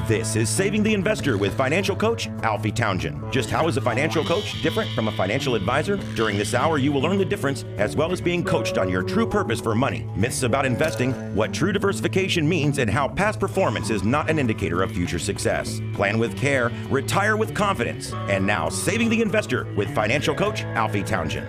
This is Saving the Investor with financial coach Alfie Townsend. Just how is a financial coach different from a financial advisor? During this hour, you will learn the difference as well as being coached on your true purpose for money, myths about investing, what true diversification means, and how past performance is not an indicator of future success. Plan with care, retire with confidence. And now, Saving the Investor with financial coach Alfie Townsend.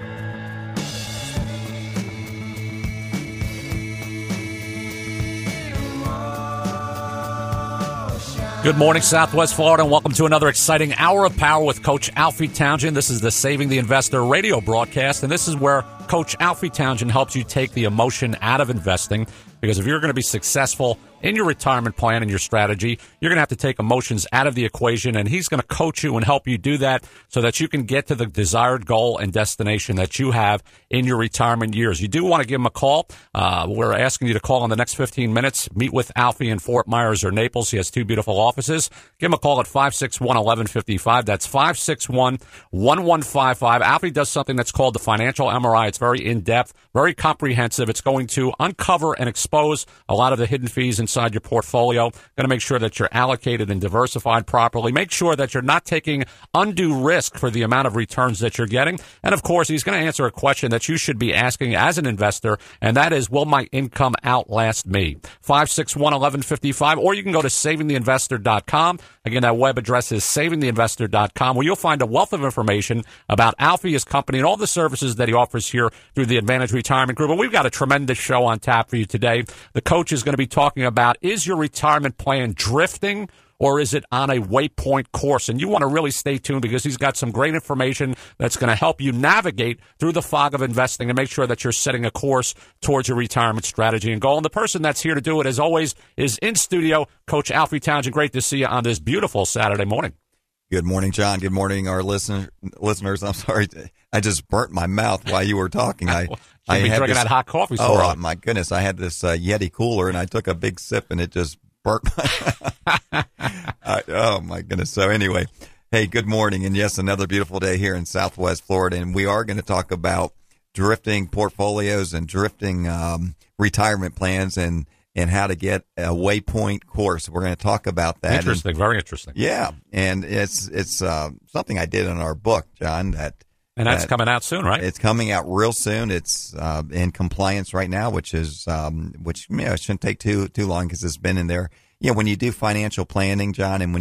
Good morning, Southwest Florida, and welcome to another exciting hour of power with Coach Alfie Townsend. This is the Saving the Investor radio broadcast, and this is where Coach Alfie Townsend helps you take the emotion out of investing, because if you're going to be successful in your retirement plan and your strategy, you're going to have to take emotions out of the equation, and he's going to coach you and help you do that so that you can get to the desired goal and destination that you have in your retirement years. You do want to give him a call. We're asking you to call in the next 15 minutes. Meet with Alfie in Fort Myers or Naples. He has two beautiful offices. Give him a call at 561-1155. That's 561-1155. Alfie does something that's called the financial MRI. It's very in-depth, very comprehensive. It's going to uncover and expose a lot of the hidden fees inside your portfolio. Going to make sure that you're allocated and diversified properly. Make sure that you're not taking undue risk for the amount of returns that you're getting. And of course, he's going to answer a question that you should be asking as an investor, and that is, will my income outlast me? 561-1155, or you can go to savingtheinvestor.com. Again, that web address is savingtheinvestor.com, where you'll find a wealth of information about Alfie, his company, and all the services that he offers here through the Advantage Retirement Group. And we've got a tremendous show on tap for you today. The coach is going to be talking about, is your retirement plan drifting, or is it on a waypoint course? And you want to really stay tuned, because he's got some great information that's going to help you navigate through the fog of investing and make sure that you're setting a course towards your retirement strategy and goal. And the person that's here to do it, as always, is in studio, Coach Alfie Townsend. Great to see you on this beautiful Saturday morning. Good morning, John. Good morning, our listeners. I'm sorry, I just burnt my mouth while you were talking. I had drinking that hot coffee. Oh, my goodness. I had this Yeti cooler, and I took a big sip, and it just burnt my oh, my goodness. So anyway, hey, good morning. And yes, another beautiful day here in Southwest Florida. And we are going to talk about drifting portfolios and drifting retirement plans and how to get a waypoint course. We're going to talk about that. Interesting. Very interesting. Yeah. And it's something I did in our book, John, and that's coming out soon, right? It's coming out real soon. It's in compliance right now, which it shouldn't take too long, because it's been in there. When you do financial planning, John, and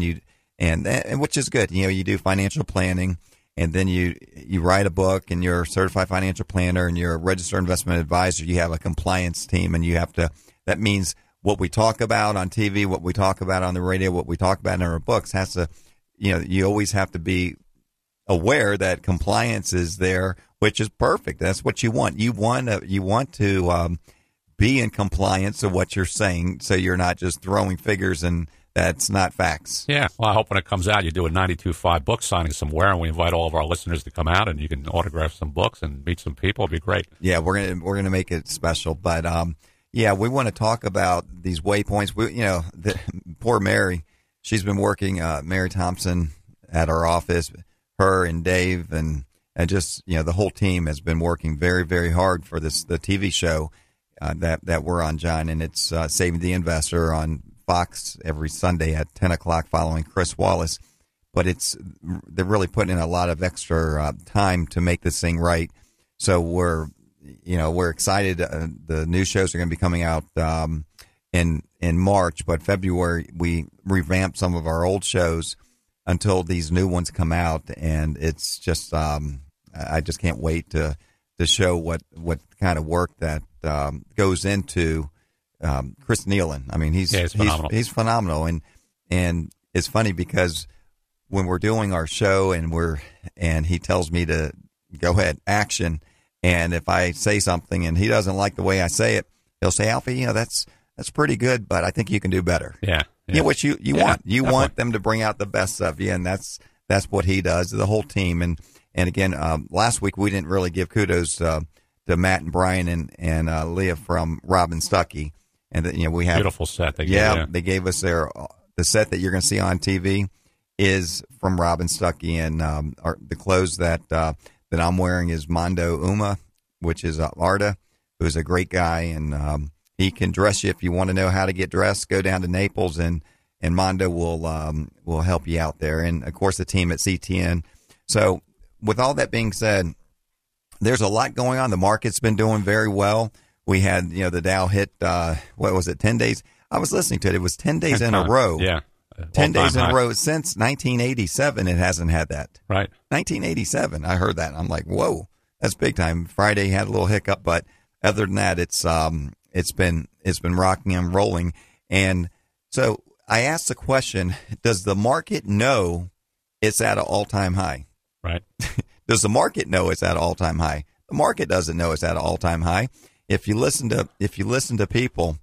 which is good. You do financial planning, and then you write a book, and you're a certified financial planner, and you're a registered investment advisor. You have a compliance team, and you have to. That means what we talk about on TV, what we talk about on the radio, what we talk about in our books has to. You always have to be aware that compliance is there, which is perfect. That's what you want. You want to be in compliance of what you're saying, so you're not just throwing figures and that's not facts. Yeah. Well, I hope when it comes out, you do a 92.5 book signing somewhere, and we invite all of our listeners to come out, and you can autograph some books and meet some people. It'd be great. Yeah, we're gonna make it special, but yeah, we want to talk about these waypoints. Poor Mary, she's been working. Mary Thompson at our office. Her and Dave and just, the whole team has been working very, very hard for the TV show that we're on, John, and it's Saving the Investor on Fox every Sunday at 10 o'clock following Chris Wallace. But they're really putting in a lot of extra time to make this thing right. So we're excited. The new shows are going to be coming out in March, but February we revamped some of our old shows until these new ones come out, and it's just I just can't wait to show what kind of work that goes into Chris Nealon. I mean, he's phenomenal. He's phenomenal, and it's funny because when we're doing our show and he tells me to go ahead, action, and if I say something and he doesn't like the way I say it, he'll say, Alfie, that's pretty good, but I think you can do better. Yeah. What you want. You definitely want them to bring out the best of you, and that's what he does, the whole team. And again, last week we didn't really give kudos to Matt and Brian and Leah from Robin Stuckey. And we have beautiful set. They gave us the set that you're going to see on TV is from Robin Stuckey, and the clothes that I'm wearing is Mondo Uma, which is Arda, who's a great guy, and he can dress you if you want to know how to get dressed. Go down to Naples, and and Mondo will help you out there. And, of course, the team at CTN. So with all that being said, there's a lot going on. The market's been doing very well. We had, the Dow hit, 10 days? I was listening to it. It was 10 days in a row. Yeah. 10 days in a row. Since 1987, it hasn't had that. Right. 1987, I heard that. I'm like, whoa, that's big time. Friday had a little hiccup, but other than that, it's been rocking and rolling. And so I asked the question, does the market know it's at an all-time high? Right. Does the market know it's at an all-time high? The market doesn't know it's at an all-time high. If you listen to people,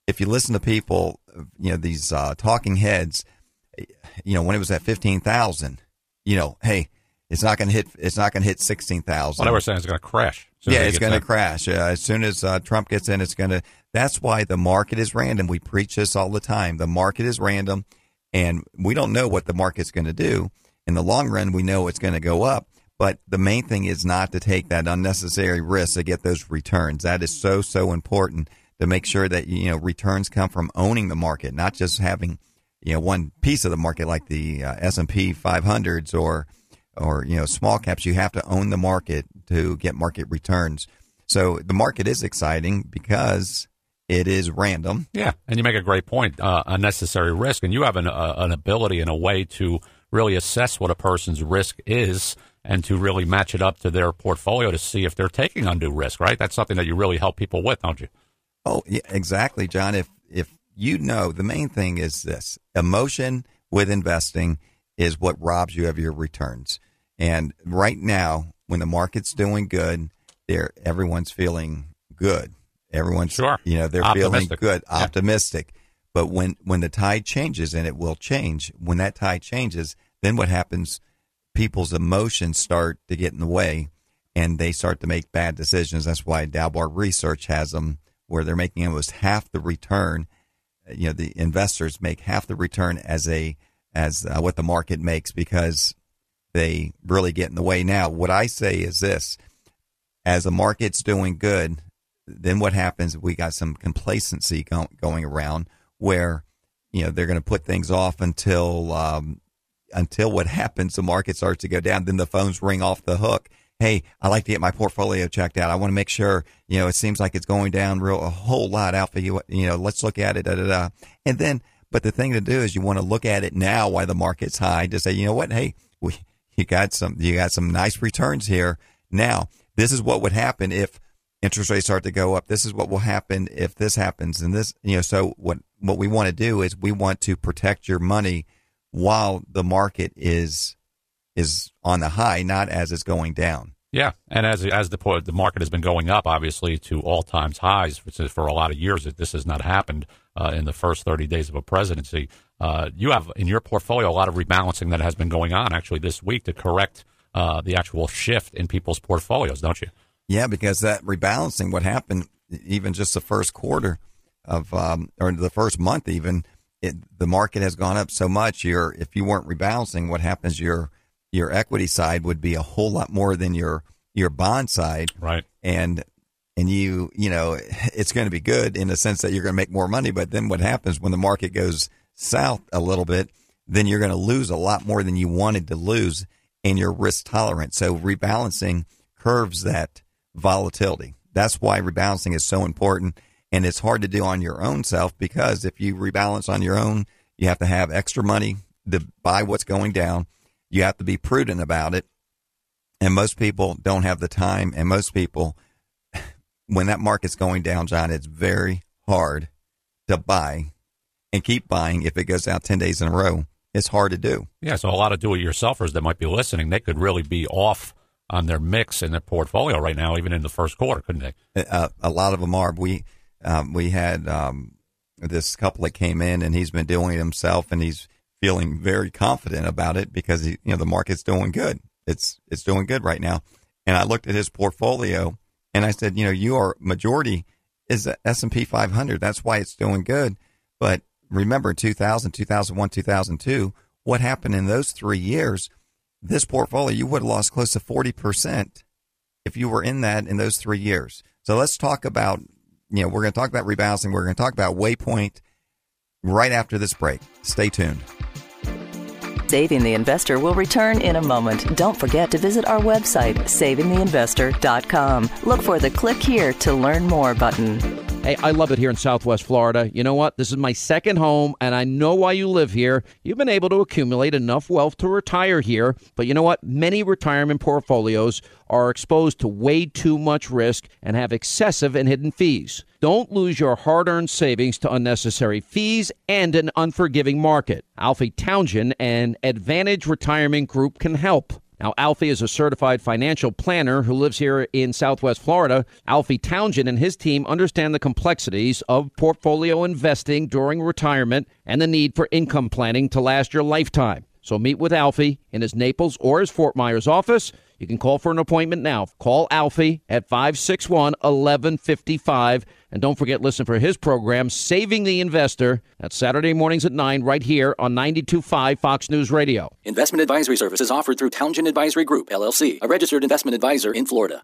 these talking heads, when it was at 15,000, hey, it's not going to hit 16,000. What I was saying is going to crash. Yeah, it's going to crash. As soon as Trump gets in, it's going to. That's why the market is random. We preach this all the time. The market is random, and we don't know what the market's going to do. In the long run, we know it's going to go up. But the main thing is not to take that unnecessary risk to get those returns. That is so, so important to make sure that, returns come from owning the market, not just having, one piece of the market like the S&P 500s or small caps. You have to own the market to get market returns. So the market is exciting because it is random. Yeah, and you make a great point, unnecessary risk. And you have an ability and a way to really assess what a person's risk is and to really match it up to their portfolio to see if they're taking undue risk, right? That's something that you really help people with, don't you? Oh, yeah, exactly, John. If the main thing is this, emotion with investing is what robs you of your returns. And right now, when the market's doing good, everyone's feeling good. Everyone's, they're feeling good, optimistic. But when the tide changes, and it will change, when that tide changes, then what happens? People's emotions start to get in the way, and they start to make bad decisions. That's why Dalbar Research has them where they're making almost half the return. The investors make half the return as what the market makes because they really get in the way. Now, what I say is this: as the market's doing good, then what happens? We got some complacency going around where they're going to put things off until what happens, the market starts to go down. Then the phones ring off the hook. Hey, I like to get my portfolio checked out. I want to make sure, it seems like it's going down a whole lot, Alpha. Let's look at it. And then, but the thing to do is you want to look at it now while the market's high to say, you know what? Hey, you got some nice returns here. Now, this is what would happen if interest rates start to go up. This is what will happen if this happens. And this, so what we want to do is we want to protect your money while the market is on the high, not as it's going down. Yeah, and as the market has been going up, obviously, to all-time highs for a lot of years, this has not happened in the first 30 days of a presidency. You have in your portfolio a lot of rebalancing that has been going on actually this week to correct the actual shift in people's portfolios, don't you? Yeah, because that rebalancing, what happened even just the first quarter of or the first month even, the market has gone up so much. If you weren't rebalancing, what happens? Your equity side would be a whole lot more than your bond side. Right. And it's going to be good in the sense that you're going to make more money. But then what happens when the market goes south a little bit, then you're going to lose a lot more than you wanted to lose in your risk tolerance. So rebalancing curves that volatility. That's why rebalancing is so important. And it's hard to do on your own self because if you rebalance on your own, you have to have extra money to buy what's going down. You have to be prudent about it. And most people don't have the time. And most people, when that market's going down, John, it's very hard to buy and keep buying. If it goes out 10 days in a row, it's hard to do. Yeah, so a lot of do-it-yourselfers that might be listening, they could really be off on their mix in their portfolio right now, even in the first quarter, couldn't they? A lot of them are. We had this couple that came in, and he's been doing it himself, and he's feeling very confident about it because the market's doing good. It's doing good right now. And I looked at his portfolio, and I said, your majority is the S&P 500. That's why it's doing good. But remember, 2000, 2001, 2002, what happened in those 3 years? This portfolio, you would have lost close to 40% if you were in those 3 years. So let's talk about, we're going to talk about rebalancing. We're going to talk about Waypoint. right after this break. Stay tuned. Saving the Investor will return in a moment. Don't forget to visit our website, savingtheinvestor.com. Look for the Click Here to Learn More button. Hey, I love it here in Southwest Florida. You know what? This is my second home, and I know why you live here. You've been able to accumulate enough wealth to retire here. But you know what? Many retirement portfolios are exposed to way too much risk and have excessive and hidden fees. Don't lose your hard-earned savings to unnecessary fees and an unforgiving market. Alfie Townsend and Advantage Retirement Group can help. Now, Alfie is a certified financial planner who lives here in Southwest Florida. Alfie Townsend and his team understand the complexities of portfolio investing during retirement and the need for income planning to last your lifetime. So meet with Alfie in his Naples or his Fort Myers office. You can call for an appointment now. Call Alfie at 561-1155. And don't forget, listen for his program, Saving the Investor. That's Saturday mornings at 9 right here on 92.5 Fox News Radio. Investment advisory services offered through Townsend Advisory Group, LLC, a registered investment advisor in Florida.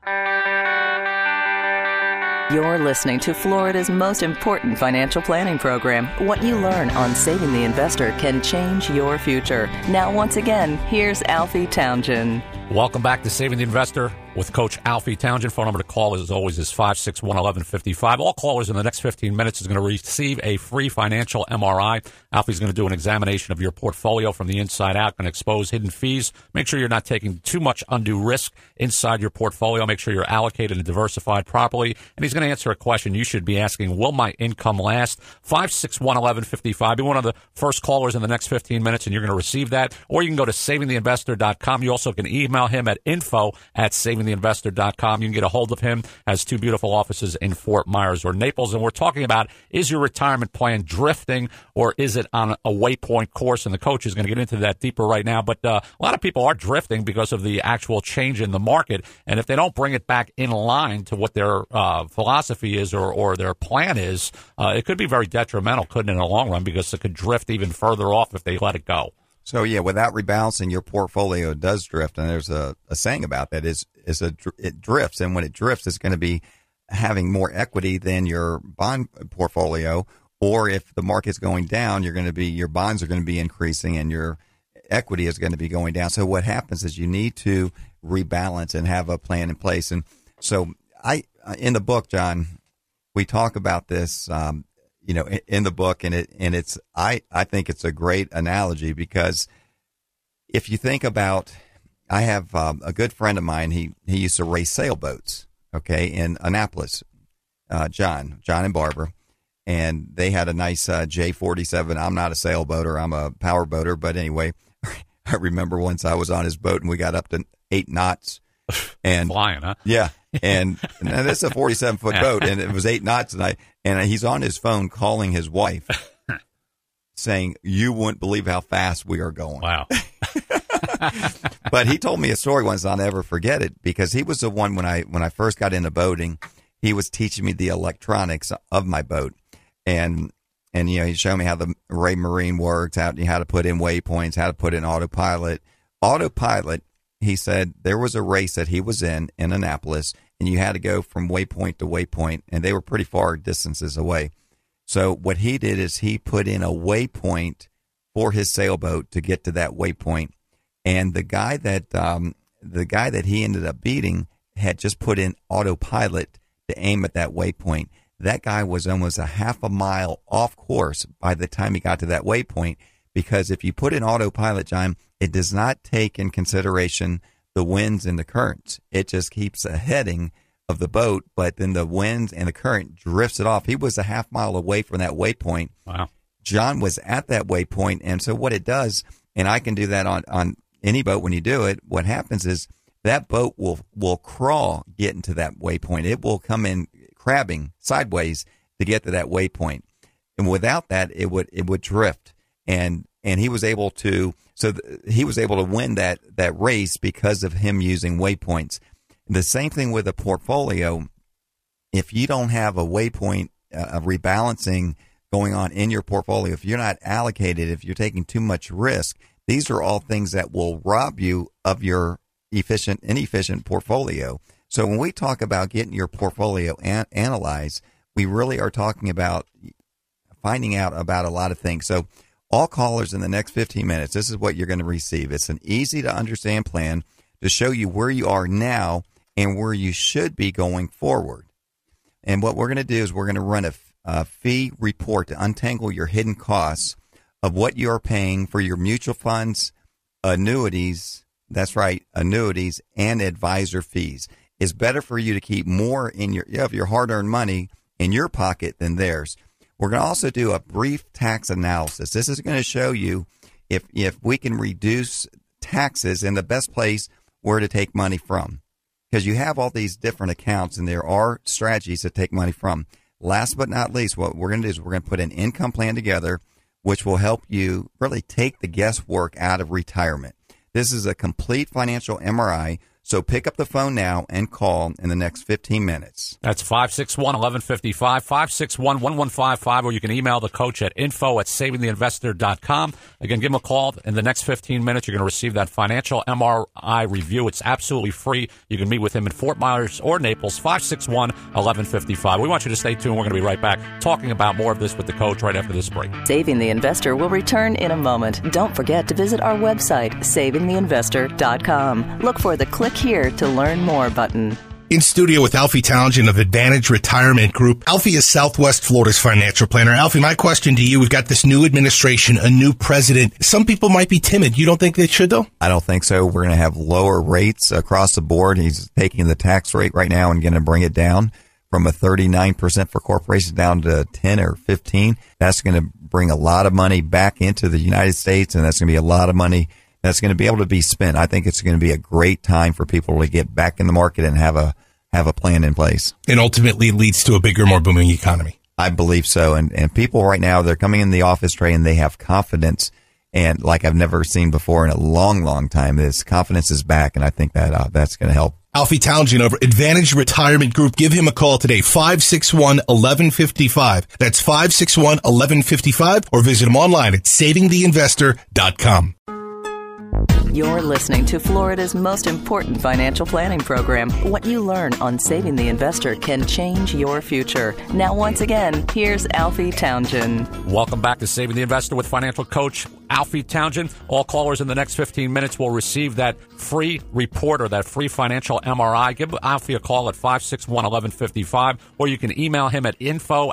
You're listening to Florida's most important financial planning program. What you learn on Saving the Investor can change your future. Now, once again, here's Alfie Townsend. Welcome back to Saving the Investor with Coach Alfie Townsend. Phone number to call, as always, is 561-1155. All callers in the next 15 minutes is going to receive a free financial MRI. Alfie's going to do an examination of your portfolio from the inside out, going to expose hidden fees. Make sure you're not taking too much undue risk inside your portfolio. Make sure you're allocated and diversified properly. And he's going to answer a question you should be asking, will my income last? 561-1155. Be one of the first callers in the next 15 minutes, and you're going to receive that. Or you can go to savingtheinvestor.com. You also can email him at info@savingtheinvestor.com. You can get a hold of him. Has two beautiful offices in Fort Myers or Naples. And we're talking about, is your retirement plan drifting or is it on a waypoint course? And the coach is going to get into that deeper right now. But a lot of people are drifting because of the actual change in the market. And if they don't bring it back in line to what their philosophy is or their plan is, it could be very detrimental, couldn't it, in the long run, because it could drift even further off if they let it go. So, yeah, without rebalancing, your portfolio does drift. And there's a saying about that it drifts. And when it drifts, it's going to be having more equity than your bond portfolio. Or if the market's going down, your bonds are going to be increasing and your equity is going to be going down. So what happens is you need to rebalance and have a plan in place. And so in the book, John, we talk about this, in the book, and it's I think it's a great analogy, because if you think about, I have a good friend of mine. He used to race sailboats, in Annapolis, John and Barbara, and they had a nice J47. I'm not a sailboater, I'm a power boater, but anyway, I remember once I was on his boat and we got up to 8 knots. And flying, huh? Yeah. And this is a 47-foot boat, and it was 8 knots, and he's on his phone calling his wife, saying, "You wouldn't believe how fast we are going." Wow! But he told me a story once, I'll never forget it, because he was the one when I first got into boating. He was teaching me the electronics of my boat, and he showed me how the Raymarine works, how to put in waypoints, how to put in autopilot. He said there was a race that he was in Annapolis, and you had to go from waypoint to waypoint, and they were pretty far distances away. So what he did is he put in a waypoint for his sailboat to get to that waypoint, and the guy that he ended up beating had just put in autopilot to aim at that waypoint. That guy was almost a half a mile off course by the time he got to that waypoint, because if you put in autopilot, John, it does not take in consideration the winds and the currents. It just keeps a heading of the boat, but then the winds and the current drifts it off. He was a half mile away from that waypoint. Wow. John was at that waypoint, and so what it does, and I can do that on any boat when you do it, what happens is that boat will crawl getting to that waypoint. It will come in crabbing sideways to get to that waypoint. And without that, it would drift. And he was able to win that race because of him using waypoints. The same thing with a portfolio. If you don't have a waypoint, a rebalancing going on in your portfolio, if you're not allocated, if you're taking too much risk, these are all things that will rob you of your inefficient portfolio. So when we talk about getting your portfolio analyzed, we really are talking about finding out about a lot of things. So all callers in the next 15 minutes, this is what you're going to receive. It's an easy to understand plan to show you where you are now and where you should be going forward. And what we're going to do is we're going to run a fee report to untangle your hidden costs of what you're paying for your mutual funds, annuities. That's right, annuities and advisor fees. It's better for you to keep more in your hard-earned money in your pocket than theirs. We're going to also do a brief tax analysis. This is going to show you if we can reduce taxes and the best place where to take money from. Because you have all these different accounts and there are strategies to take money from. Last but not least, what we're going to do is we're going to put an income plan together which will help you really take the guesswork out of retirement. This is a complete financial MRI. So pick up the phone now and call in the next 15 minutes. That's 561-1155, 561-1155, or you can email the coach at info@savingtheinvestor.com. Again, give him a call. In the next 15 minutes, you're going to receive that financial MRI review. It's absolutely free. You can meet with him in Fort Myers or Naples, 561-1155. We want you to stay tuned. We're going to be right back talking about more of this with the coach right after this break. Saving the Investor will return in a moment. Don't forget to visit our website, savingtheinvestor.com. Look for the Click Here to learn more button. In studio with Alfie Townsend of Advantage Retirement Group. Alfie is Southwest Florida's financial planner. Alfie, my question to you, we've got this new administration, a new president. Some people might be timid. You don't think they should, though? I don't think so. We're going to have lower rates across the board. He's taking the tax rate right now and going to bring it down from a 39% for corporations down to 10 or 15. That's going to bring a lot of money back into the United States, and that's going to be a lot of money that's going to be able to be spent. I think it's going to be a great time for people to get back in the market and have a plan in place. And ultimately leads to a bigger, more booming economy. I believe so. And people right now, they're coming in the office, Trey, and they have confidence. And like I've never seen before in a long, long time, this confidence is back. And I think that that's going to help. Alfie Townsend over Advantage Retirement Group. Give him a call today, 561-1155. That's 561-1155, or visit him online at savingtheinvestor.com. You're listening to Florida's most important financial planning program. What you learn on Saving the Investor can change your future. Now, once again, here's Alfie Townsend. Welcome back to Saving the Investor with financial coach Alfie Townsend. All callers in the next 15 minutes will receive that free report or that free financial MRI. Give Alfie a call at 561-1155, or you can email him at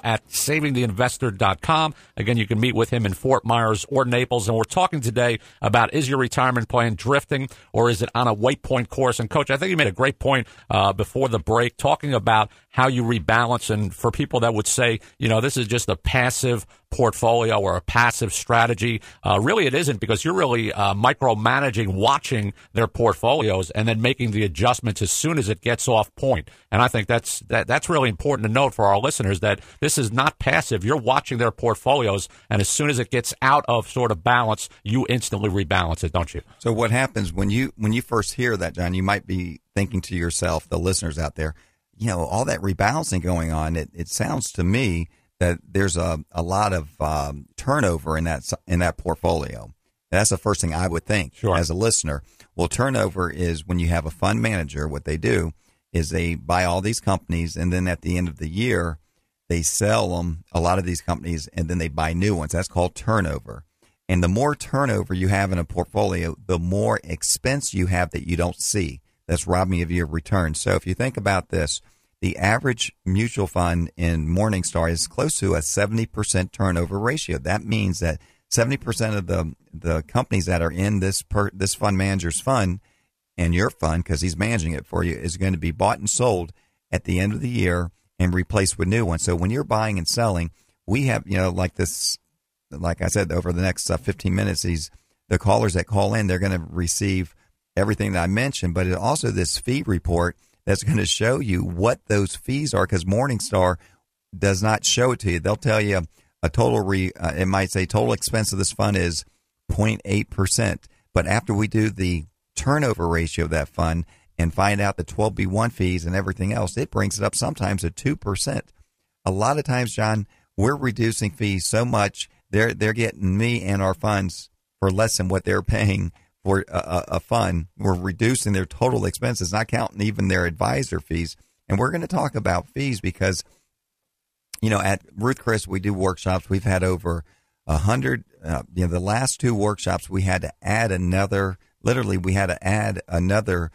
info@savingtheinvestor.com. Again, you can meet with him in Fort Myers or Naples. And we're talking today about, is your retirement plan drifting or is it on a waypoint course? And Coach, I think you made a great point before the break, talking about how you rebalance. And for people that would say, you know, this is just a passive portfolio or a passive strategy, really it isn't, because you're really micromanaging, watching their portfolios and then making the adjustments as soon as it gets off point. And I think that's really important to note for our listeners, that this is not passive. You're watching their portfolios, and as soon as it gets out of sort of balance, you instantly rebalance it, don't you? So what happens when you first hear that, John, you might be thinking to yourself, the listeners out there, you know, all that rebalancing going on, it sounds to me that there's a lot of turnover in that portfolio. That's the first thing I would think as a listener. Well, turnover is when you have a fund manager, what they do is they buy all these companies, and then at the end of the year, they sell them, a lot of these companies, and then they buy new ones. That's called turnover. And the more turnover you have in a portfolio, the more expense you have that you don't see. That's robbing you of your return. So if you think about this, the average mutual fund in Morningstar is close to a 70% turnover ratio. That means that 70% of the companies that are in this fund manager's fund and your fund, because he's managing it for you, is going to be bought and sold at the end of the year and replaced with new ones. So when you're buying and selling, we have, you know, like this, like I said, over the next 15 minutes, the callers that call in, they're going to receive everything that I mentioned, but also this fee report that's going to show you what those fees are, because Morningstar does not show it to you. They'll tell you a total it might say total expense of this fund is 0.8%. But after we do the turnover ratio of that fund and find out the 12B1 fees and everything else, it brings it up sometimes to 2%. A lot of times, John, we're reducing fees so much, they're getting me and our funds for less than what they're paying for a fund. We're reducing their total expenses, not counting even their advisor fees. And we're going to talk about fees because, At Ruth Chris, we do workshops. We've had over 100. The last 2 workshops, we had to add another. Literally, we had to add another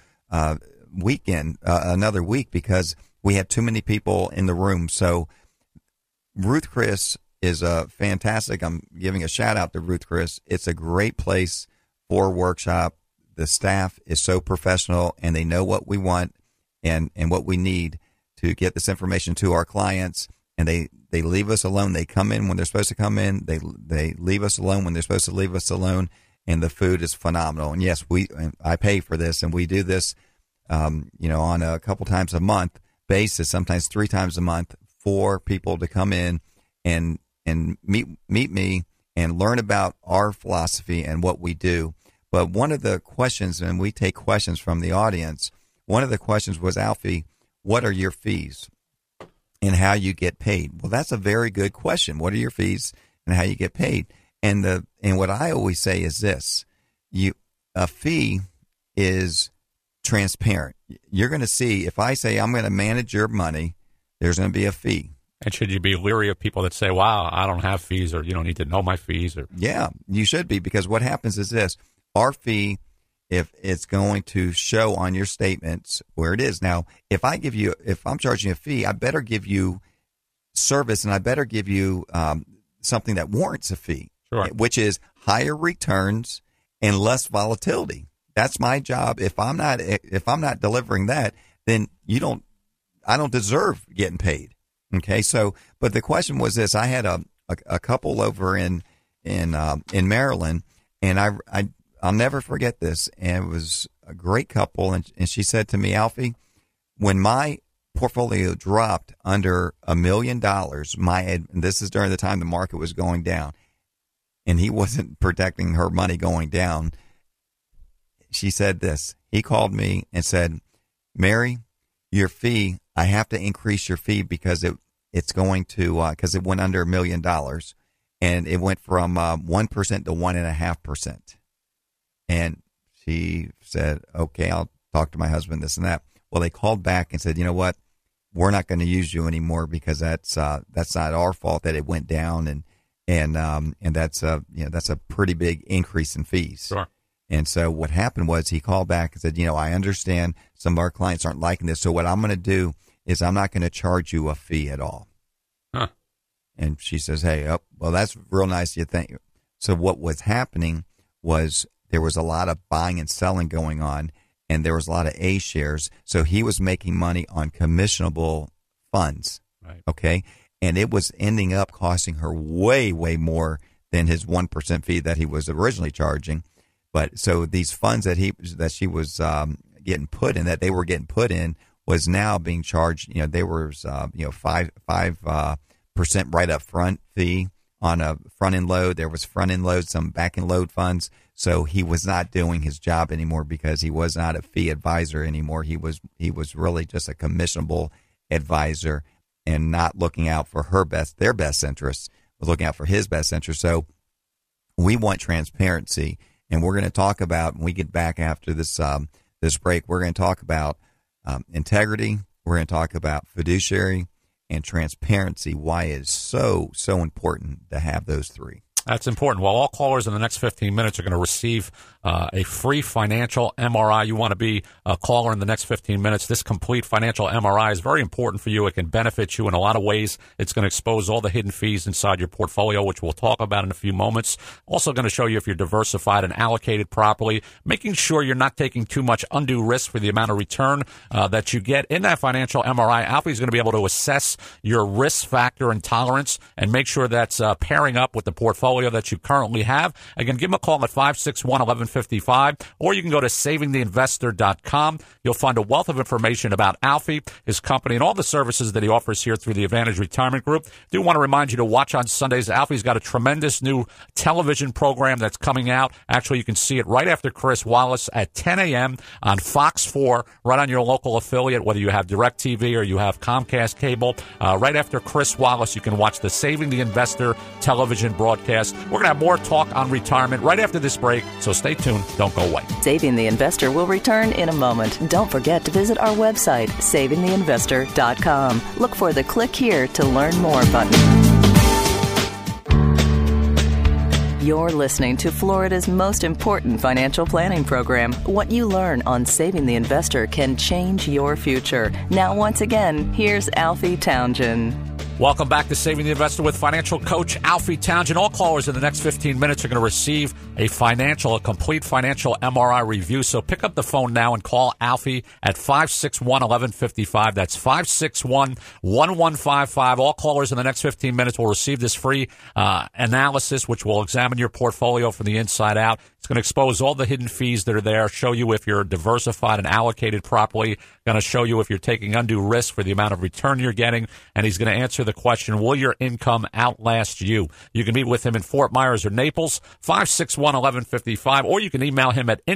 another week because we had too many people in the room. So Ruth Chris is fantastic. I'm giving a shout out to Ruth Chris. It's a great place for a workshop. The staff is so professional, and they know what we want and what we need to get this information to our clients. And they leave us alone. They come in when they're supposed to come in. They leave us alone when they're supposed to leave us alone. And the food is phenomenal. And yes, I pay for this, and we do this, on a couple times a month basis, sometimes 3 times a month, for people to come in and meet me and learn about our philosophy and what we do. But one of the questions, and we take questions from the audience, one of the questions was, Alfie, what are your fees and how you get paid? Well, that's a very good question. What are your fees and how you get paid? And what I always say is this: a fee is transparent. You're going to see, if I say I'm going to manage your money, there's going to be a fee. And should you be leery of people that say, wow, I don't have fees, or you don't need to know my fees? Or Yeah, you should be, because what happens is this: our fee, if it's going to show on your statements where it is. Now, if I'm charging a fee, I better give you service, and I better give you something that warrants a fee, sure, which is higher returns and less volatility. That's my job. If I'm not delivering that, then I don't deserve getting paid. Okay. So, but the question was this: I had a couple over in Maryland, and I'll never forget this. And it was a great couple. And she said to me, Alfie, when my portfolio dropped under $1 million, and this is during the time the market was going down, and he wasn't protecting her money going down. She said this: he called me and said, Mary, your fee, I have to increase your fee because it's going to, because it went under $1 million, and it went from 1% to 1.5%. And she said, okay, I'll talk to my husband, this and that. Well, they called back and said, you know what? We're not going to use you anymore because that's not our fault that it went down. And that's a pretty big increase in fees. Sure. And so what happened was he called back and said, I understand some of our clients aren't liking this. So what I'm going to do is I'm not going to charge you a fee at all. Huh. And she says, hey, well, that's real nice. You think. So what was happening was there was a lot of buying and selling going on, and there was a lot of A shares. So he was making money on commissionable funds. Right. Okay. And it was ending up costing her way, way more than his 1% fee that he was originally charging. But so these funds that she was getting put in, that they were getting put in, was now being charged. They were 5% right up front fee on a front end load. There was front end load, some back end load funds. So he was not doing his job anymore because he was not a fee advisor anymore. He was really just a commissionable advisor and not looking out for their best interests, but looking out for his best interest. So we want transparency. And we're going to talk about, when we get back after this break, we're going to talk about integrity. We're going to talk about fiduciary and transparency, why it is so, so important to have those three. That's important. Well, all callers in the next 15 minutes are going to receive a free financial MRI. You want to be a caller in the next 15 minutes. This complete financial MRI is very important for you. It can benefit you in a lot of ways. It's going to expose all the hidden fees inside your portfolio, which we'll talk about in a few moments. Also going to show you if you're diversified and allocated properly, making sure you're not taking too much undue risk for the amount of return that you get. In that financial MRI, Alfie is going to be able to assess your risk factor and tolerance and make sure that's pairing up with the portfolio that you currently have. Again, give him a call at 561-1155, or you can go to savingtheinvestor.com. You'll find a wealth of information about Alfie, his company, and all the services that he offers here through the Advantage Retirement Group. Do want to remind you to watch on Sundays. Alfie's got a tremendous new television program that's coming out. Actually, you can see it right after Chris Wallace at 10 a.m. on Fox 4, right on your local affiliate, whether you have DirecTV or you have Comcast cable. Right after Chris Wallace, you can watch the Saving the Investor television broadcast podcast. We're going to have more talk on retirement right after this break, so stay tuned. Don't go away. Saving the Investor will return in a moment. Don't forget to visit our website, savingtheinvestor.com. Look for the Click Here to Learn More button. You're listening to Florida's most important financial planning program. What you learn on Saving the Investor can change your future. Now, once again, here's Alfie Townsend. Welcome back to Saving the Investor with financial coach Alfie Townsend. All callers in the next 15 minutes are going to receive a complete financial MRI review. So pick up the phone now and call Alfie at 561-1155. That's 561-1155. All callers in the next 15 minutes will receive this free analysis, which will examine your portfolio from the inside out. It's going to expose all the hidden fees that are there, show you if you're diversified and allocated properly, going to show you if you're taking undue risk for the amount of return you're getting, and he's going to answer the question, will your income outlast you? You can meet with him in Fort Myers or Naples, 561-1155, or you can email him at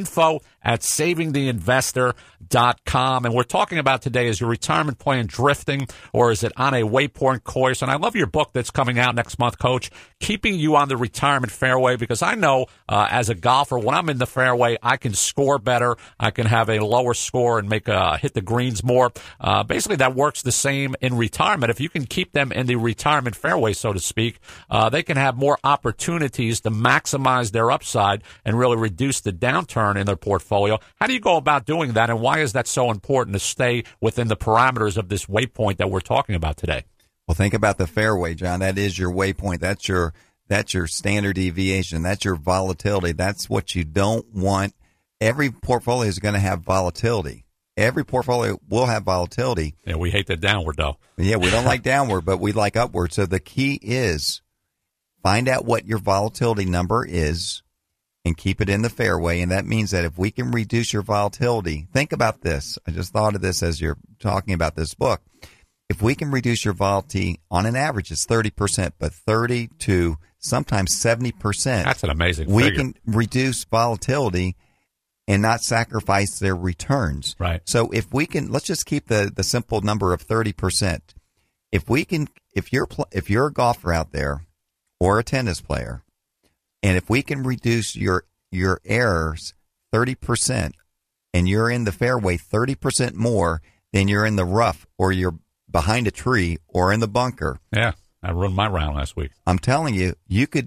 info@savingtheinvestor.com. And we're talking about today, is your retirement plan drifting, or is it on a waypoint course? And I love your book that's coming out next month, Coach, Keeping You on the Retirement Fairway, because I know as a golfer, when I'm in the fairway, I can score better. I can have a lower score and make hit the greens more. Basically, that works the same in retirement. If you can keep them in the retirement fairway, so to speak, they can have more opportunities to maximize their upside and really reduce the downturn in their portfolio. How do you go about doing that, and why is that so important to stay within the parameters of this waypoint that we're talking about today? Well, think about the fairway, John. That is your waypoint. That's your standard deviation. That's your volatility. That's what you don't want. Every portfolio is going to have volatility. Every portfolio will have volatility. Yeah, we hate the downward, though. Yeah, we don't like downward, but we like upward. So the key is find out what your volatility number is and keep it in the fairway. And that means that if we can reduce your volatility, think about this. I just thought of this as you're talking about this book. If we can reduce your volatility, on an average, it's 30%, but 30 to sometimes 70%. That's an amazing figure. We can reduce volatility and not sacrifice their returns. Right. So if we can, let's just keep the simple number of 30%. If you're a golfer out there or a tennis player, and if we can reduce your errors 30%, and you're in the fairway 30% more than you're in the rough, or you're behind a tree or in the bunker. Yeah, I ruined my round last week. I'm telling you, you can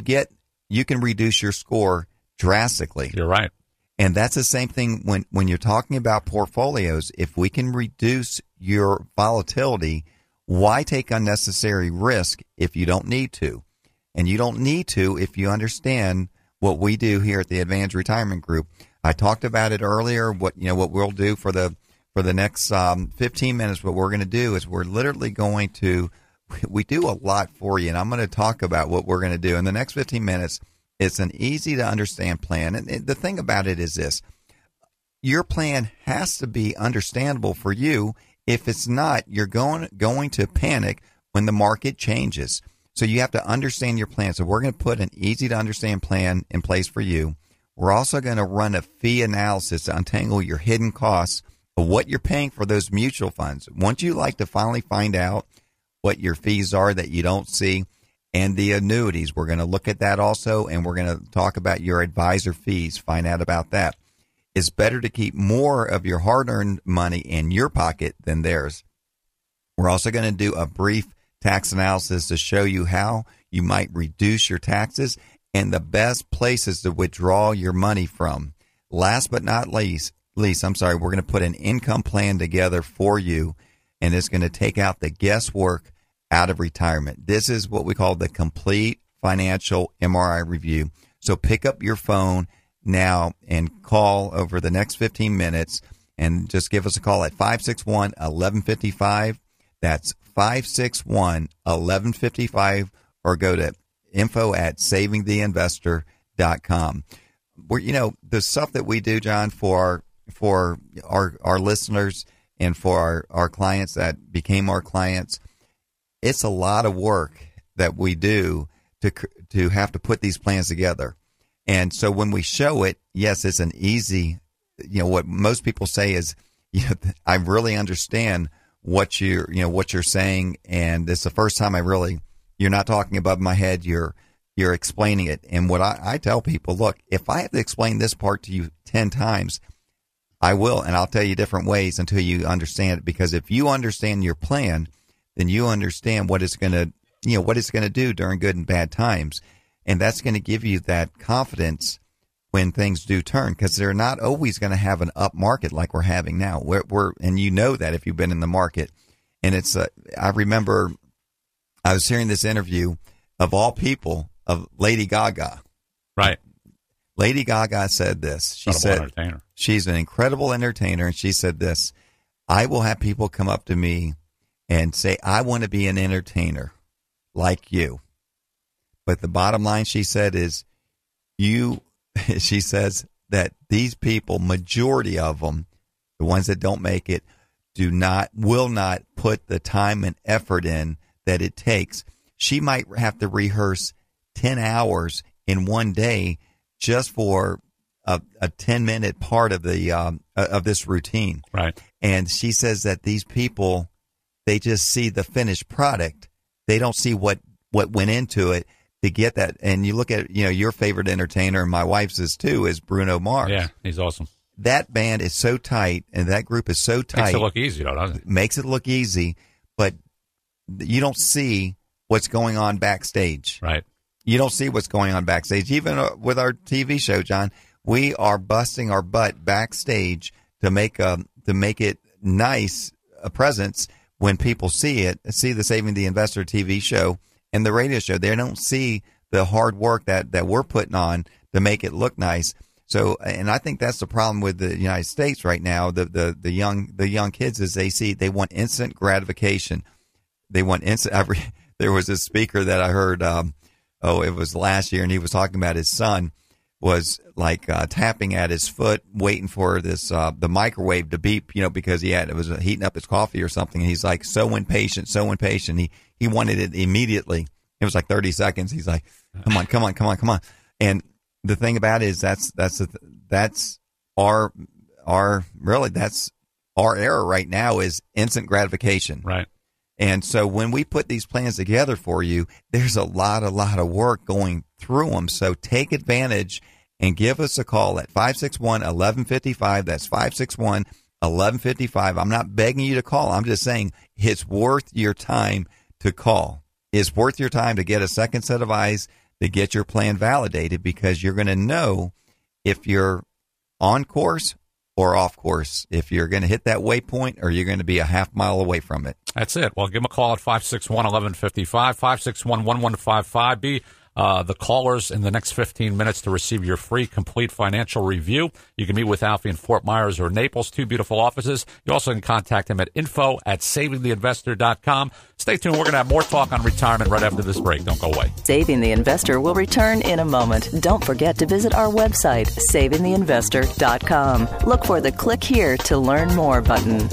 reduce your score drastically. You're right. And that's the same thing when you're talking about portfolios. If we can reduce your volatility, why take unnecessary risk if you don't need to? And you don't need to if you understand what we do here at the Advantage Retirement Group. I talked about it earlier, what we'll do for the next 15 minutes. What we're going to do is we're literally going to, we do a lot for you, and I'm going to talk about what we're going to do in the next 15 minutes. It's an easy to understand plan. And the thing about it is this, your plan has to be understandable for you. If it's not, you're going to panic when the market changes. So you have to understand your plan. So we're going to put an easy to understand plan in place for you. We're also going to run a fee analysis to untangle your hidden costs of what you're paying for those mutual funds. Wouldn't you like to finally find out what your fees are that you don't see? And the annuities, we're going to look at that also, and we're going to talk about your advisor fees, find out about that. It's better to keep more of your hard-earned money in your pocket than theirs. We're also going to do a brief tax analysis to show you how you might reduce your taxes and the best places to withdraw your money from. Last but not least, we're going to put an income plan together for you, and it's going to take out the guesswork out of retirement. This is what we call the complete financial MRI review. So pick up your phone now and call over the next 15 minutes and just give us a call at 561-1155. That's 561-1155, or go to info@savingtheinvestor.com. The stuff that we do, John, for our listeners and for our clients that became our clients, it's a lot of work that we do to have to put these plans together. And so when we show it, yes, it's an easy, what most people say is, I really understand what you're saying. And it's the first time you're not talking above my head. You're you're explaining it. And what I tell people, look, if I have to explain this part to you 10 times, I will, and I'll tell you different ways until you understand it. Because if you understand your plan, then you understand what it's going to, what it's going to do during good and bad times. And that's going to give you that confidence when things do turn, because they're not always going to have an up market like we're having now. And you know that if you've been in the market. And it's, I remember I was hearing this interview of all people of Lady Gaga. Right. Lady Gaga said this. She said she's an incredible entertainer. And she said this, I will have people come up to me and say, I want to be an entertainer like you. But the bottom line, she said, is she says that these people, majority of them, the ones that don't make it, will not put the time and effort in that it takes. She might have to rehearse 10 hours in one day just for a 10-minute part of the of this routine. Right. And she says that these people, they just see the finished product. They don't see what went into it to get that. And you look at, your favorite entertainer, and my wife's is Bruno Mars. Yeah, he's awesome. That band is so tight, and that group is so tight. Makes it look easy, though, doesn't it? Makes it look easy, but you don't see what's going on backstage. Right. You don't see what's going on backstage. Even with our TV show, John, we are busting our butt backstage to make it nice a presence when people see the Saving the Investor TV show and the radio show. They don't see the hard work that we're putting on to make it look nice. So, and I think that's the problem with the United States right now. The young kids is they want instant gratification. They want instant. There was a speaker that I heard. It was last year, and he was talking about his son was like tapping at his foot, waiting for this the microwave to beep, because it was heating up his coffee or something. And he's like so impatient. He wanted it immediately. It was like 30 seconds. He's like, come on. And the thing about it is that's our error right now is instant gratification. Right. And so when we put these plans together for you, there's a lot of work going through them. So take advantage and give us a call at 561-1155. That's 561-1155. I'm not begging you to call. I'm just saying it's worth your time to call. It's worth your time to get a second set of eyes to get your plan validated, because you're going to know if you're on course or off course, if you're going to hit that waypoint or you're going to be a half mile away from it. That's it. Well, give them a call at 561-1155, 561-1155. Be the callers in the next 15 minutes to receive your free complete financial review. You can meet with Alfie in Fort Myers or Naples, 2 beautiful offices. You also can contact him at info@savingtheinvestor.com. Stay tuned. We're going to have more talk on retirement right after this break. Don't go away. Saving the Investor will return in a moment. Don't forget to visit our website, savingtheinvestor.com. Look for the Click Here to Learn More button.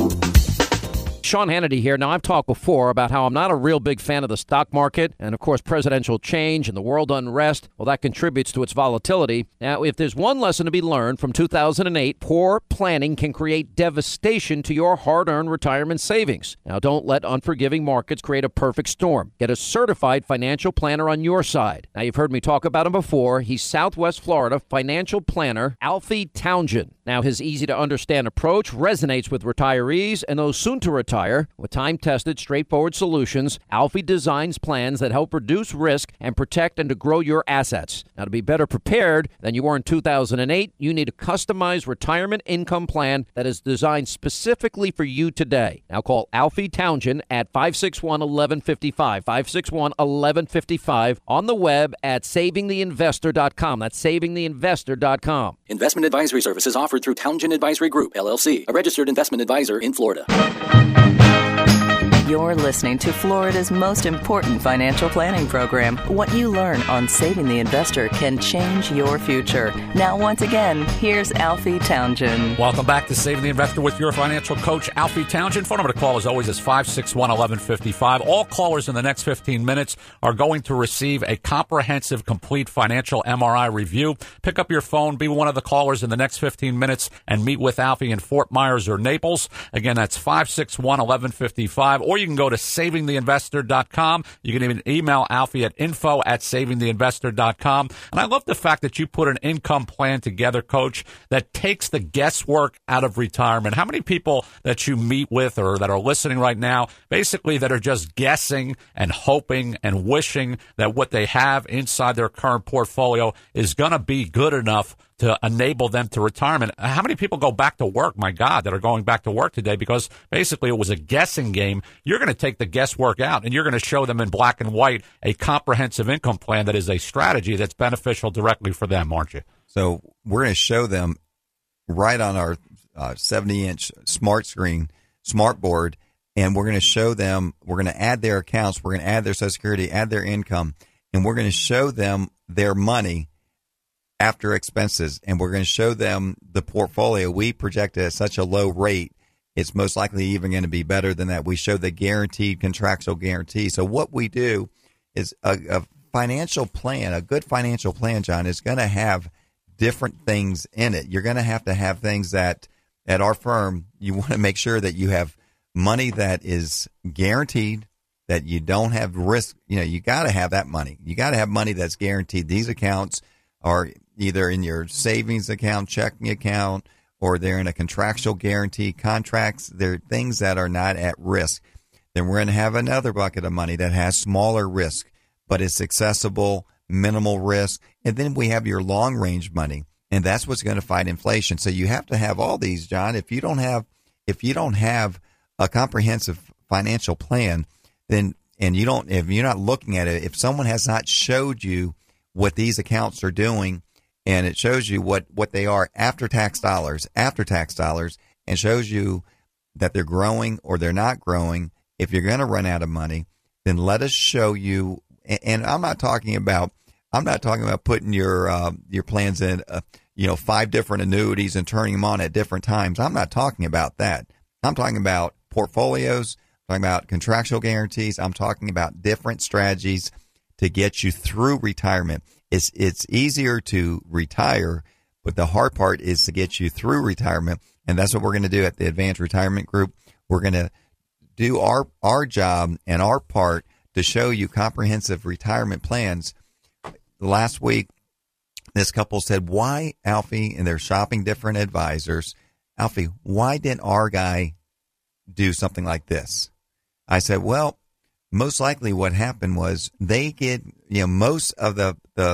Sean Hannity here. Now, I've talked before about how I'm not a real big fan of the stock market, and of course, presidential change and the world unrest, well, that contributes to its volatility. Now, if there's one lesson to be learned from 2008, poor planning can create devastation to your hard-earned retirement savings. Now, don't let unforgiving markets create a perfect storm. Get a certified financial planner on your side. Now, you've heard me talk about him before. He's Southwest Florida financial planner Alfie Townsend. Now, his easy-to-understand approach resonates with retirees and those soon to retire. With time-tested, straightforward solutions, Alfie designs plans that help reduce risk and protect and to grow your assets. Now, to be better prepared than you were in 2008, you need a customized retirement income plan that is designed specifically for you today. Now, call Alfie Townsend at 561-1155, 561-1155, on the web at savingtheinvestor.com. That's savingtheinvestor.com. Investment advisory services offered through Townsend Advisory Group, LLC, a registered investment advisor in Florida. You're listening to Florida's most important financial planning program. What you learn on Saving the Investor can change your future. Now, once again, here's Alfie Townsend. Welcome back to Saving the Investor with your financial coach, Alfie Townsend. Phone number to call, as always, is 561-1155. All callers in the next 15 minutes are going to receive a comprehensive, complete financial MRI review. Pick up your phone, be one of the callers in the next 15 minutes, and meet with Alfie in Fort Myers or Naples. Again, that's 561-1155. Or or you can go to savingtheinvestor.com. You can even email Alfie at info@savingtheinvestor.com. And I love the fact that you put an income plan together, Coach, that takes the guesswork out of retirement. How many people that you meet with or that are listening right now, basically that are just guessing and hoping and wishing that what they have inside their current portfolio is going to be good enough to enable them to retirement? How many people go back to work, my God, that are going back to work today because basically it was a guessing game? You're going to take the guesswork out, and you're going to show them in black and white a comprehensive income plan that is a strategy that's beneficial directly for them, aren't you? So we're going to show them right on our 70-inch smart screen, smart board, and we're going to show them, we're going to add their accounts, we're going to add their Social Security, add their income, and we're going to show them their money after expenses, and we're going to show them the portfolio. We project it at such a low rate, it's most likely even going to be better than that. We show the guaranteed contractual guarantee. So what we do is a financial plan, a good financial plan, John, is going to have different things in it. You're going to have things that at our firm, you want to make sure that you have money that is guaranteed, that you don't have risk. You got to have that money. You got to have money that's guaranteed. These accounts are either in your savings account, checking account, or they're in a contractual guarantee contracts. They're things that are not at risk. Then we're going to have another bucket of money that has smaller risk, but it's accessible, minimal risk. And then we have your long range money, and that's what's going to fight inflation. So you have to have all these, John. If you don't have a comprehensive financial plan, then if you're not looking at it, if someone has not showed you what these accounts are doing, and it shows you what they are after tax dollars, and shows you that they're growing or they're not growing. If you're going to run out of money, then let us show you. And I'm not talking about putting your plans in 5 different annuities and turning them on at different times. I'm not talking about that. I'm talking about portfolios. I'm talking about contractual guarantees. I'm talking about different strategies to get you through retirement. It's easier to retire, but the hard part is to get you through retirement. And that's what we're going to do at the Advanced Retirement Group. We're going to do our job and our part to show you comprehensive retirement plans. Last week, this couple said, why, Alfie, and they're shopping different advisors, Alfie, why didn't our guy do something like this? I said, well, most likely what happened was they get, most of the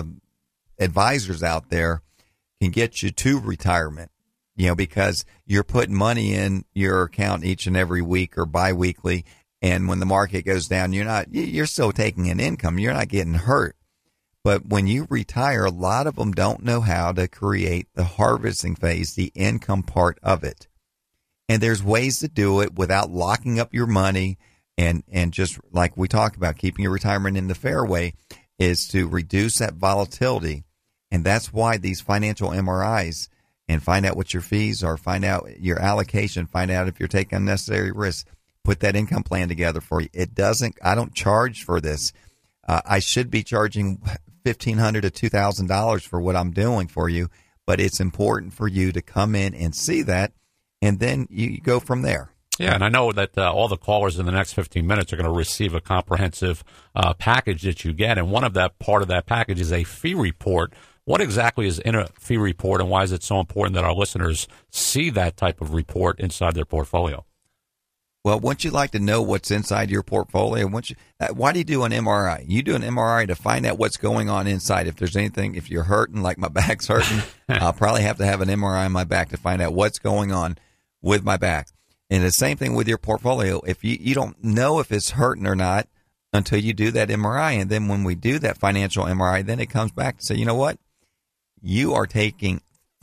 advisors out there can get you to retirement, because you're putting money in your account each and every week or biweekly. And when the market goes down, you're still taking an income. You're not getting hurt. But when you retire, a lot of them don't know how to create the harvesting phase, the income part of it. And there's ways to do it without locking up your money. And just like we talked about, keeping your retirement in the fairway is to reduce that volatility. And that's why these financial MRIs, and find out what your fees are, find out your allocation, find out if you're taking unnecessary risks, put that income plan together for you. I don't charge for this. I should be charging $1,500 to $2,000 for what I'm doing for you, but it's important for you to come in and see that, and then you go from there. Yeah, and I know that all the callers in the next 15 minutes are going to receive a comprehensive package that you get, and one of that part of that package is a fee report. What exactly is in a fee report, and why is it so important that our listeners see that type of report inside their portfolio? Well, wouldn't you like to know what's inside your portfolio? Why do you do an MRI? You do an MRI to find out what's going on inside. If there's anything, if you're hurting, like my back's hurting, I'll probably have to have an MRI on my back to find out what's going on with my back. And the same thing with your portfolio. If you don't know if it's hurting or not until you do that MRI. And then when we do that financial MRI, then it comes back to say, you know what? You are taking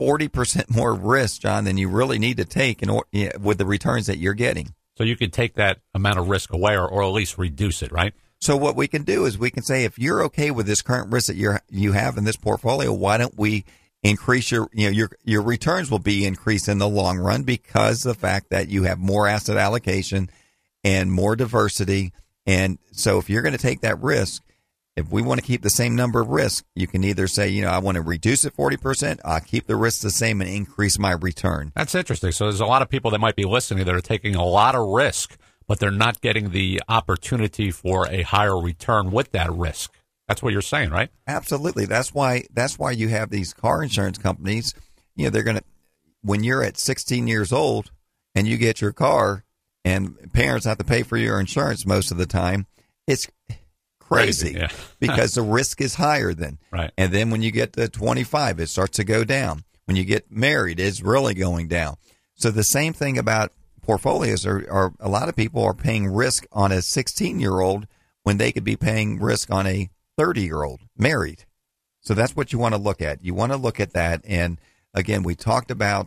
40% more risk, John, than you really need to take with the returns that you're getting. So you could take that amount of risk away or at least reduce it, right? So what we can do is we can say, if you're okay with this current risk that you have in this portfolio, why don't we increase your returns will be increased in the long run because of the fact that you have more asset allocation and more diversity. And so if you're going to take that risk, if we want to keep the same number of risks, you can either say, I want to reduce it 40%, I'll keep the risk the same and increase my return. That's interesting. So there's a lot of people that might be listening that are taking a lot of risk but they're not getting the opportunity for a higher return with that risk. That's what you're saying, right? Absolutely. That's why you have these car insurance companies. You know, they're going to, when you're at 16 years old and you get your car and parents have to pay for your insurance most of the time, it's crazy yeah. because the risk is higher then. Right. And then when you get to 25, it starts to go down. When you get married, it's really going down. So the same thing about portfolios are a lot of people are paying risk on a 16-year-old when they could be paying risk on a 30-year-old married. So that's what you want to look at. You want to look at that. And again, we talked about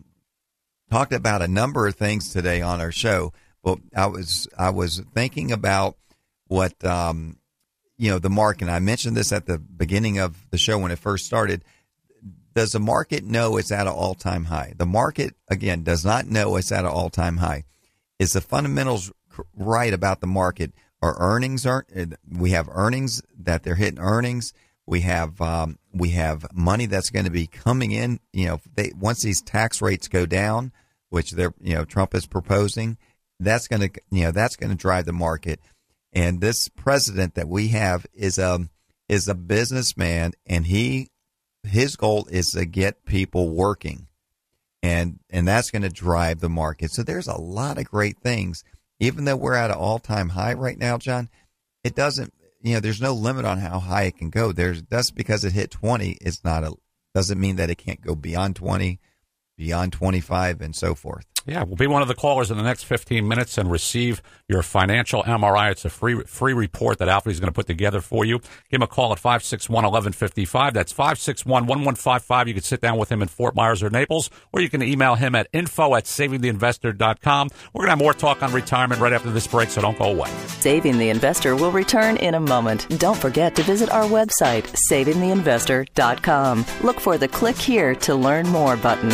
a number of things today on our show. But I was thinking about what the market. I mentioned this at the beginning of the show when it first started. Does the market know it's at an all-time high? The market, again, does not know it's at an all-time high. Is the fundamentals right about the market? Our earnings we have earnings that they're hitting earnings. We have money that's going to be coming in. Once these tax rates go down, which Trump is proposing, that's going to drive the market. And this president that we have is a businessman, and his goal is to get people working, and that's going to drive the market. So there's a lot of great things. Even though we're at an all-time high right now, John, it doesn't, there's no limit on how high it can go. That's because it hit 20. Doesn't mean that it can't go beyond 20, beyond 25, and so forth. Yeah, we'll be one of the callers in the next 15 minutes and receive your financial MRI. It's a free report that Alfie's going to put together for you. Give him a call at 561-1155. That's 561-1155. You can sit down with him in Fort Myers or Naples, or you can email him at info@savingtheinvestor.com. We're going to have more talk on retirement right after this break, so don't go away. Saving the Investor will return in a moment. Don't forget to visit our website, savingtheinvestor.com. Look for the Click Here to Learn More button.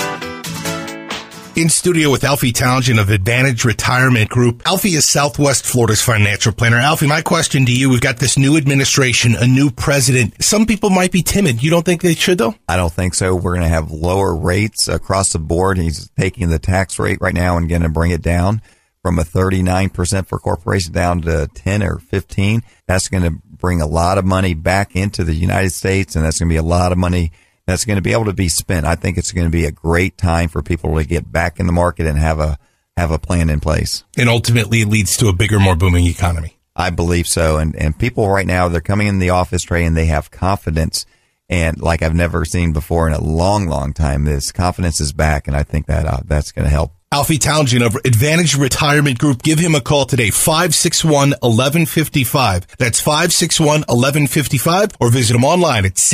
In studio with Alfie Townsend of Advantage Retirement Group. Alfie is Southwest Florida's financial planner. Alfie, my question to you, we've got this new administration, a new president. Some people might be timid. You don't think they should, though? I don't think so. We're going to have lower rates across the board. He's taking the tax rate right now and going to bring it down from a 39% for corporations down to 10 or 15. That's going to bring a lot of money back into the United States, and that's going to be a lot of money that's going to be able to be spent. I think it's going to be a great time for people to get back in the market and have a plan in place. And ultimately it leads to a bigger, more booming economy. I believe so. And people right now, they're coming in the office, Trey, and they have confidence. And like I've never seen before in a long, long time, this confidence is back. And I think that that's going to help. Alfie Townsend of Advantage Retirement Group. Give him a call today, 561-1155. That's 561-1155, or visit him online at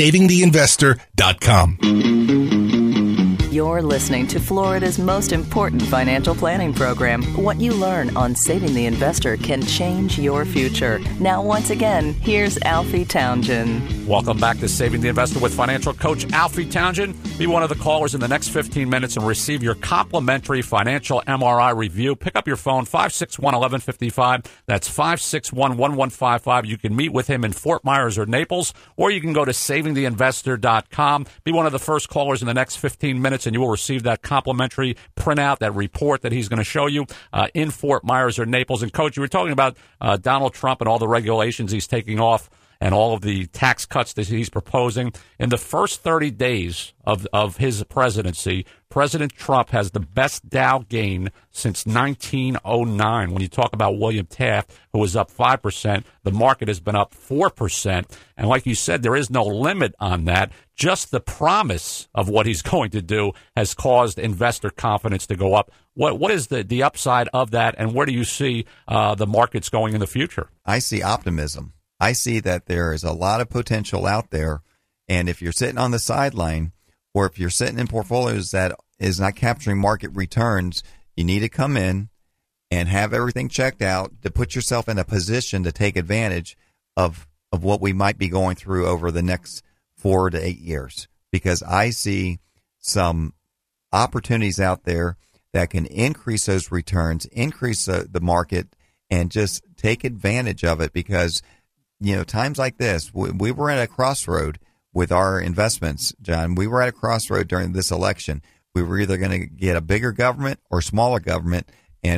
savingtheinvestor.com. You're listening to Florida's most important financial planning program. What you learn on Saving the Investor can change your future. Now, once again, here's Alfie Townsend. Welcome back to Saving the Investor with financial coach Alfie Townsend. Be one of the callers in the next 15 minutes and receive your complimentary financial MRI review. Pick up your phone, 561-1155. That's 561-1155. You can meet with him in Fort Myers or Naples, or you can go to savingtheinvestor.com. Be one of the first callers in the next 15 minutes, and you will receive that complimentary printout, that report that he's going to show you in Fort Myers or Naples. And, Coach, you were talking about Donald Trump and all the regulations he's taking off and all of the tax cuts that he's proposing. In the first 30 days of his presidency, President Trump has the best Dow gain since 1909. When you talk about William Taft, who was up 5%, the market has been up 4%. And like you said, there is no limit on that. Just the promise of what he's going to do has caused investor confidence to go up. What is the upside of that, and where do you see the markets going in the future? I see optimism. I see that there is a lot of potential out there. And if you're sitting on the sideline, or if you're sitting in portfolios that is not capturing market returns, you need to come in and have everything checked out to put yourself in a position to take advantage of what we might be going through over the next 4 to 8 years. Because I see some opportunities out there that can increase those returns, increase the market, and just take advantage of it. Because times like this, we were at a crossroad with our investments, John. We were at a crossroad during this election. We were either going to get a bigger government or smaller government. And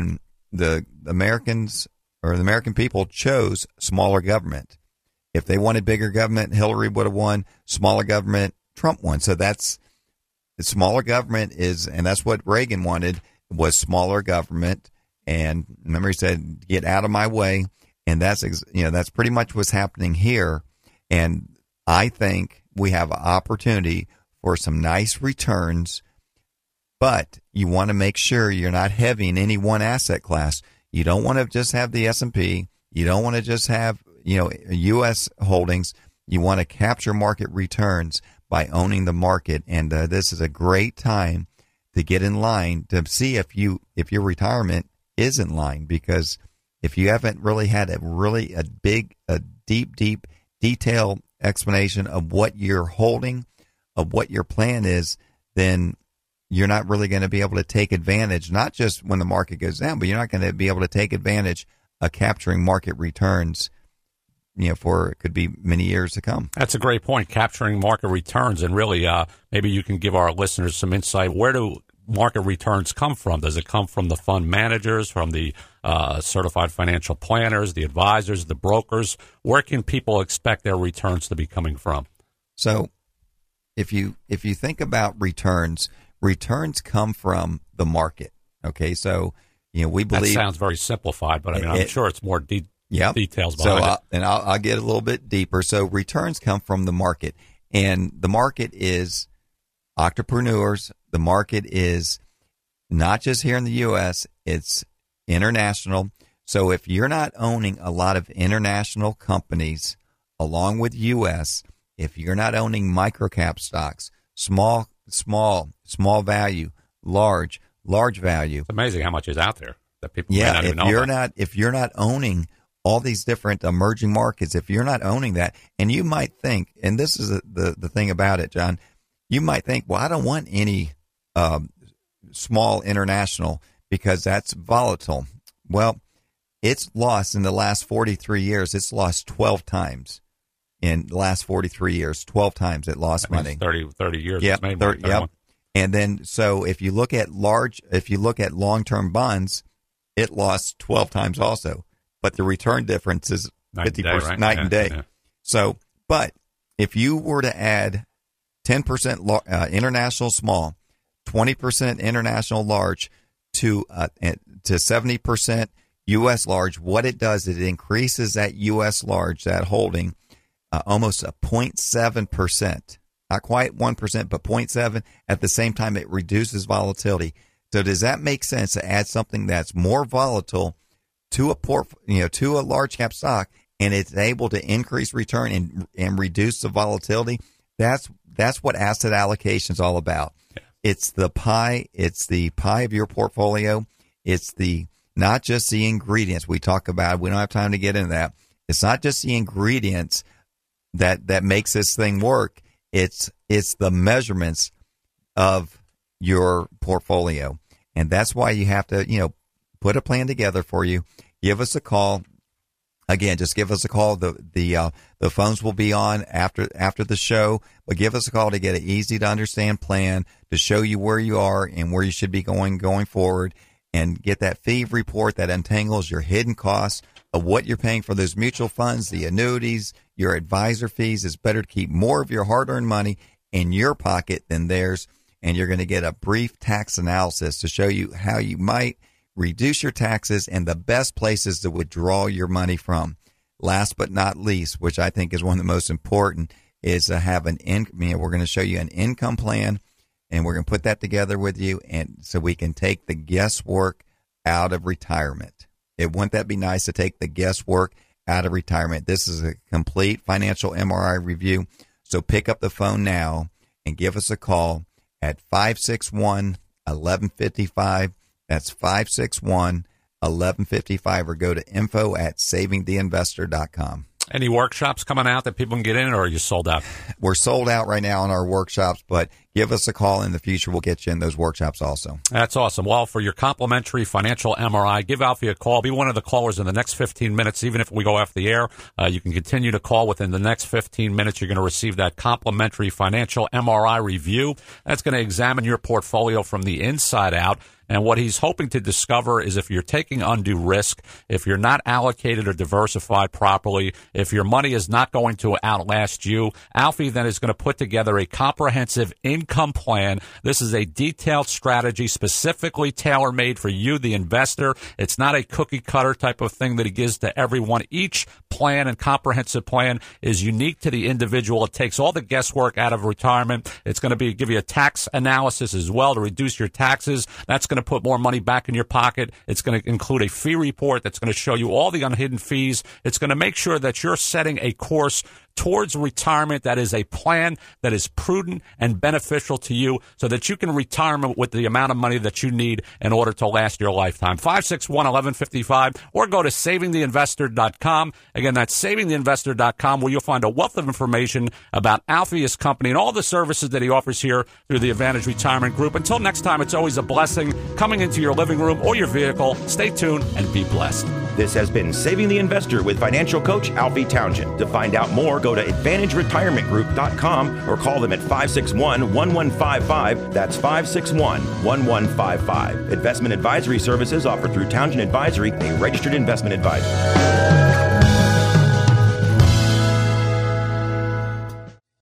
the Americans or the American people chose smaller government. If they wanted bigger government, Hillary would have won. Smaller government, Trump won. So that's the smaller government is, and that's what Reagan wanted, was smaller government. And remember, he said, "Get out of my way." And that's that's pretty much what's happening here. And I think we have an opportunity for some nice returns, but you want to make sure you're not heavy in any one asset class. You don't want to just have the S&P. You don't want to just have U.S. holdings. You want to capture market returns by owning the market. And this is a great time to get in line to see if your retirement is in line, because if you haven't really had a deep, detailed explanation of what you're holding, of what your plan is, then you're not really going to be able to take advantage, not just when the market goes down, but you're not going to be able to take advantage of capturing market returns, for it could be many years to come. That's a great point, capturing market returns. And really, maybe you can give our listeners some insight. Where do market returns come from? Does it come from the fund managers, from the certified financial planners, the advisors, the brokers? Where can people expect their returns to be coming from? So if you think about returns come from the market. Okay, so we believe that sounds very simplified, but I'm sure it's more details behind it. And I'll get a little bit deeper. So returns come from the market, and the market is entrepreneurs. The market is not just here in the U.S., it's international. So if you're not owning a lot of international companies along with U.S., if you're not owning microcap stocks, small value, large value. It's amazing how much is out there that people may not even know about. If you're not owning all these different emerging markets, if you're not owning that, and you might think, and this is the thing about it, John, you might think, well, I don't want any small international because that's volatile. Well, it's lost in the last 43 years. It's lost 12 times in the last 43 years. 12 times it lost money. 30 years. Yep. Yep. And then, so if you look at long-term bonds, it lost 12 times also. But the return difference is 50% night and day. Yeah. So, but if you were to add 10% international small, 20% international large to 70% U.S. large, what it does is it increases that U.S. large, that holding, almost a 0.7%. Not quite 1%, but 0.7. At the same time, it reduces volatility. So does that make sense to add something that's more volatile to a large cap stock, and it's able to increase return and reduce the volatility? That's what asset allocation is all about. Yeah. It's the pie. It's the pie of your portfolio. It's not just the ingredients we talk about. We don't have time to get into that. It's not just the ingredients that makes this thing work. It's the measurements of your portfolio. And that's why you have to, put a plan together for you. Give us a call. Again, just give us a call. The phones will be on after the show, but give us a call to get an easy to understand plan to show you where you are and where you should be going forward, and get that fee report that untangles your hidden costs of what you're paying for those mutual funds, the annuities, your advisor fees. It's better to keep more of your hard-earned money in your pocket than theirs. And you're going to get a brief tax analysis to show you how you might reduce your taxes and the best places to withdraw your money from. Last but not least, which I think is one of the most important, is to have we're going to show you an income plan, and we're going to put that together with you, and so we can take the guesswork out of retirement. Wouldn't that be nice to take the guesswork out of retirement? This is a complete financial MRI review. So pick up the phone now and give us a call at 561-1155. That's 561-1155, or go to info@savingtheinvestor.com. Any workshops coming out that people can get in, or are you sold out? We're sold out right now on our workshops, but give us a call in the future. We'll get you in those workshops also. That's awesome. Well, for your complimentary financial MRI, give Alfie a call. Be one of the callers in the next 15 minutes. Even if we go off the air, you can continue to call within the next 15 minutes. You're going to receive that complimentary financial MRI review. That's going to examine your portfolio from the inside out. And what he's hoping to discover is if you're taking undue risk, if you're not allocated or diversified properly, if your money is not going to outlast you, Alfie then is going to put together a comprehensive income plan. This is a detailed strategy specifically tailor-made for you, the investor. It's not a cookie-cutter type of thing that he gives to everyone. Each plan and comprehensive plan is unique to the individual. It takes all the guesswork out of retirement. It's going to give you a tax analysis as well to reduce your taxes. That's going to put more money back in your pocket. It's going to include a fee report that's going to show you all the unhidden fees. It's going to make sure that you're setting a course towards retirement that is a plan that is prudent and beneficial to you so that you can retire with the amount of money that you need in order to last your lifetime. 561-1155 or go to savingtheinvestor.com. Again, that's savingtheinvestor.com, where you'll find a wealth of information about Alfie, his company, and all the services that he offers here through the Advantage Retirement Group. Until next time, it's always a blessing coming into your living room or your vehicle. Stay tuned and be blessed. This has been Saving the Investor with financial coach Alfie Townsend. To find out more, go to AdvantageRetirementGroup.com or call them at 561-1155. That's 561-1155. Investment advisory services offered through Townsend Advisory, a registered investment advisor.